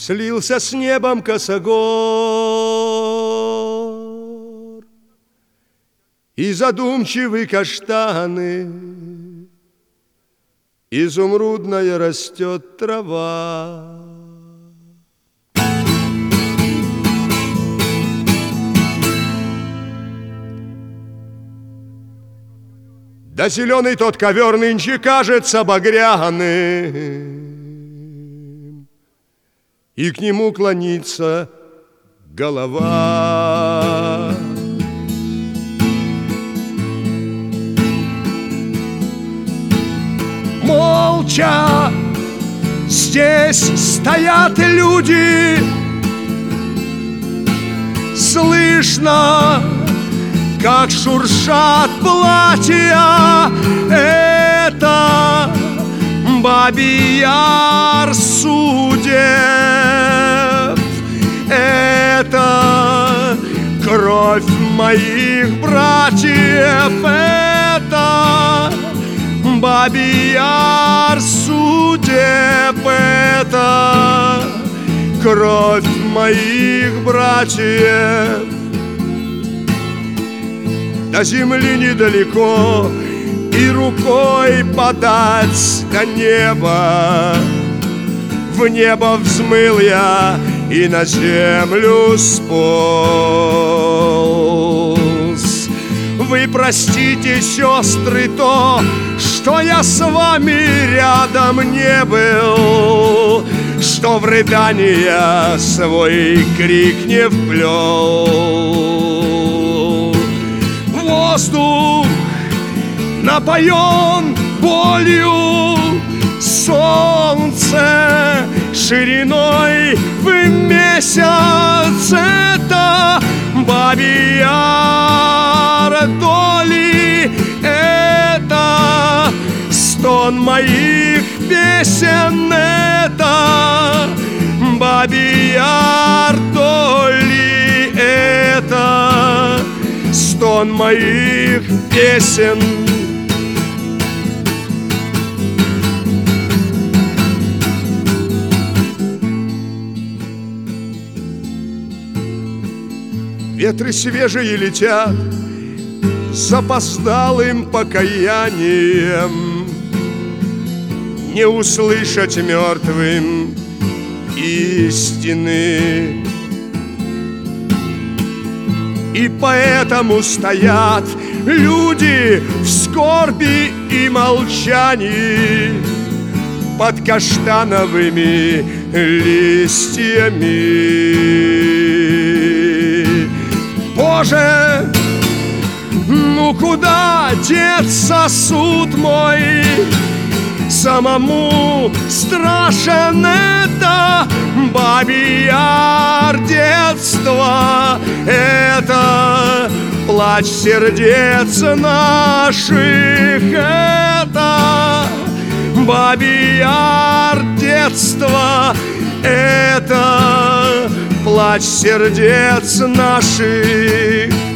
слился с небом косогор, и задумчивы каштаны, изумрудная растет трава. Да зеленый тот ковер нынче кажется багряным, и к нему клонится голова. Молча здесь стоят люди, слышно, как шуршат платья. Это Бабий Яр судеб, это кровь моих братьев, это Бабий Яр судеб, это кровь моих братьев. До земли недалеко, и рукой подать до неба. В небо взмыл я и на землю сполз. Вы простите, сестры, то, что я с вами рядом не был, что в рыдания свой крик не вплел. Воздух напоен болью, солнце шириной в месяц. Это Бабий Яр доли, это стон моих песен, это Бабий Яр доли, это стон моих песен. Ветры свежие летят с запоздалым покаянием, не услышать мертвым истины. И поэтому стоят люди в скорби и молчании под каштановыми листьями. Боже, ну куда деться суд мой? Самому страшен это Бабий Яр детства, это плач сердец наших, это Бабий Яр детства, это плач сердец наших.